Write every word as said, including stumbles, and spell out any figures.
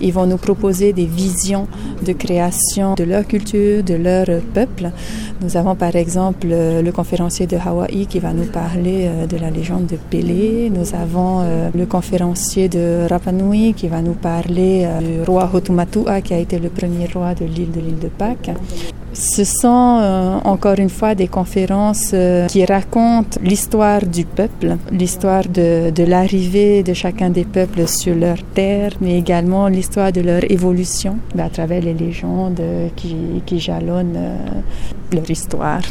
Ils vont nous proposer des visions de création de leur culture, de leur peuple. Nous avons par exemple le conférencier de Hawaï qui va nous parler de la légende de Pélé. Nous avons le conférencier de Rapa Nui qui va nous parler du roi Hotumatua qui a été le premier roi de l'île de l'île de Pâques. Ce sont euh, encore une fois des conférences euh, qui racontent l'histoire du peuple, l'histoire de, de l'arrivée de chacun des peuples sur leur terre, mais également l'histoire de leur évolution à travers les légendes qui, qui jalonnent euh, leur histoire.